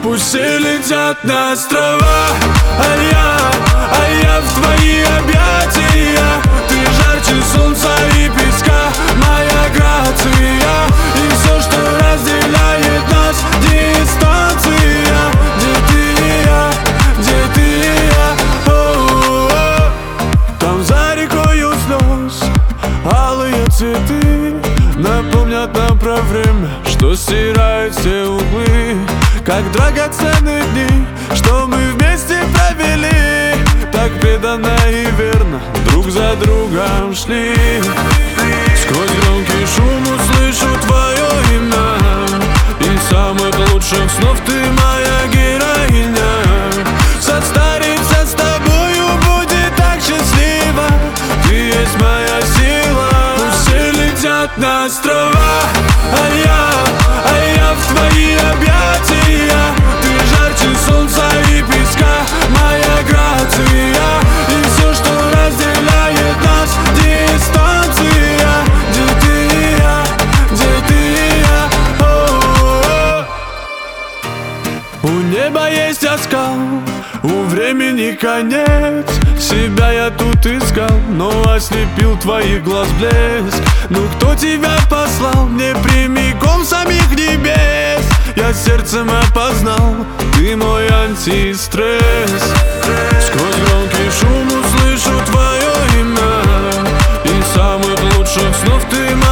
Пусть все летят на острова, а я в твои объятия. Ты жарче солнца и песка, моя грация. И все, что разделяет нас, дистанция. Где ты и я, где ты и я? О-о-о. Там за рекою слез алые цветы напомнят нам про время, что стирает все углы. Как драгоценные дни, что мы вместе провели, так преданно и верно друг за другом шли. Сквозь громкий шум услышу твое имя, и самых лучших снов ты моя героиня. Состариться с тобою будет так счастливо, ты есть моя сила. Пусть все летят на острова, а я в твои объятия. Ты жарче солнца и песка, моя грация. И все, что разделяет нас, дистанция. Где ты и я, где ты и я? О-о-о. У неба есть оскал, у времени конец. Себя я тут искал, но ослепил твоих глаз блеск. Ну кто тебя послал мне прямиком с самих небес? Я сердцем опознал, ты мой антистресс. Сквозь громкий шум услышу твое имя, и самых лучших снов ты моя.